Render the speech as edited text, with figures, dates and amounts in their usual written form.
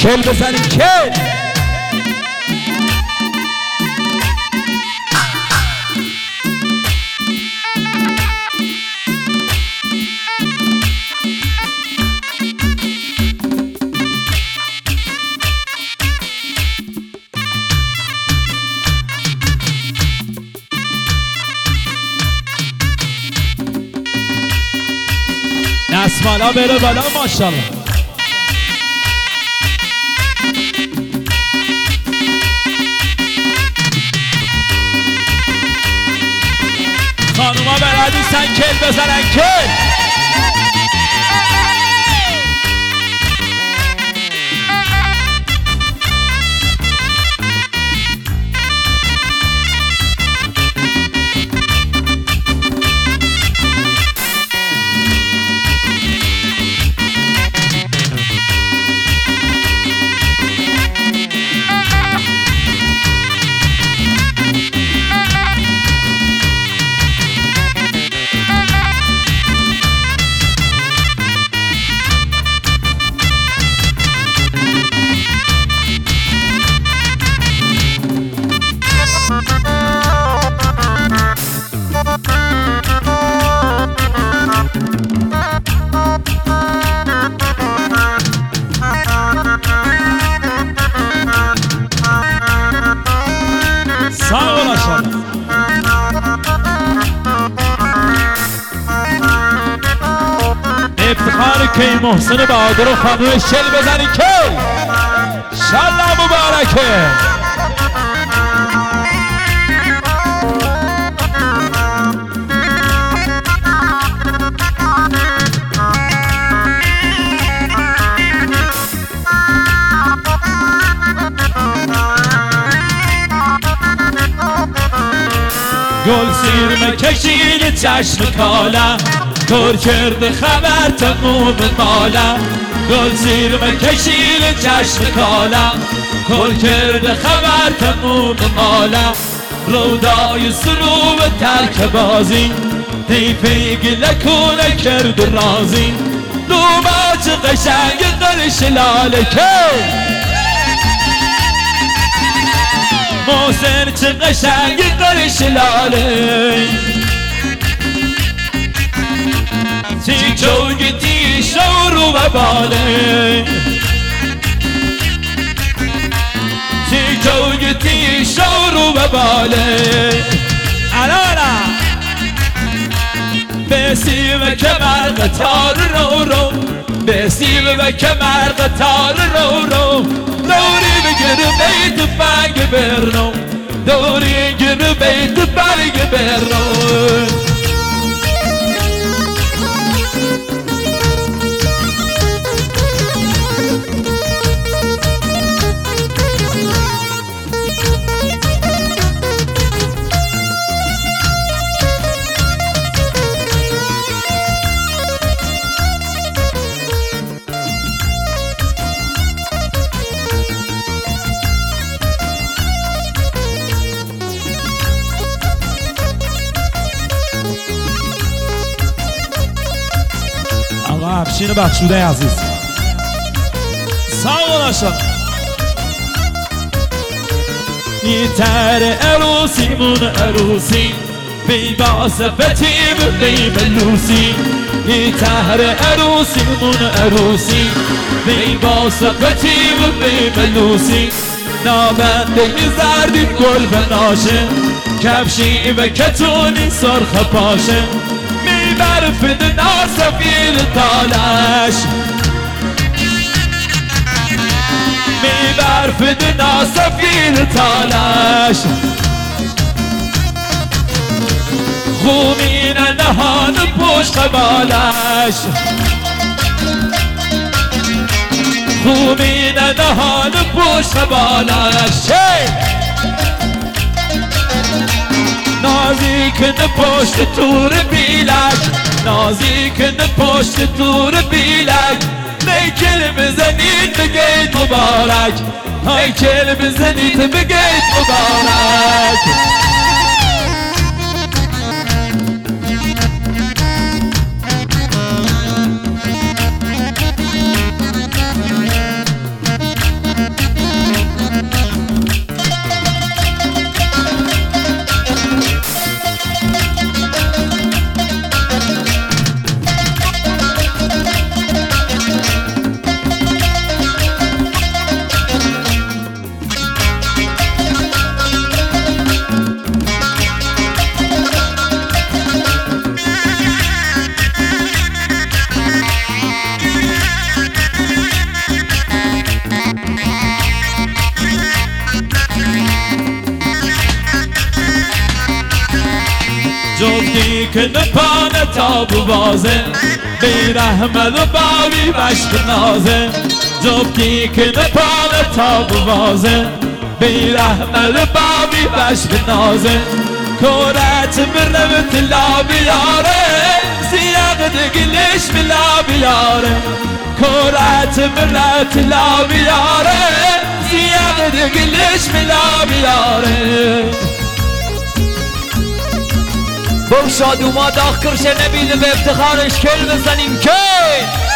کل بزنیم کل. نسمالا بره بالا ماشاءالله. خانوما بلدیستن کل بزنن کل. افتخار کی محسن بهادر و خانومش چل بزنی کی شالله مبارکه. گل سیر مکشید چشم کالا کار کرده خبر تموم مالا. گل زیر مکشید چشم کالا کار کرده خبر تموم مالا. رودای سرو و ترک بازی دیفه گله کنه کرد رازی. دوماچ قشنگ قرش لاله که محسن چه قشنگ قرش لاله. تی جوگتی شورو و باله تی جوگتی شورو و باله. الالا بسی و کمر قطار رو رو بسی و کمر قطار رو رو. دوری بگر بیت بگ برنو دوری گر بیت بگ برنو. افشین بخشوده عزیز سلام آشان. ایتر عروسیمون عروسی بی باسفتیم بی ملوسی. ایتر عروسیمون عروسی بی باسفتیم بی ملوسی. نابنده زردی گل بناشه کفشی و کتونی سرخ پاشه. برفد ناسفیل تالش می برفد ناسفیل تالش. خومین نهان پشت قبالش خومین نهان پشت قبالش. نازیکن پشت تور بیلک نازیکن پشت تور بیلک. نیکل بزنید بگید مبارک نیکل بزنید بگید مبارک. که نپانه تا بوازه بیرحمد و باوی بشت نازه جفتی که نپانه تا بوازه بیرحمد و باوی بشت نازه کورت مرنم تلا بیاره سیاق دگلش بلا بیاره کورت مرنم تلا بیاره سیاق دگلش بلا بیاره بگشاد اومد آخر کرشه نبیده به افتخارش کل بزنیم که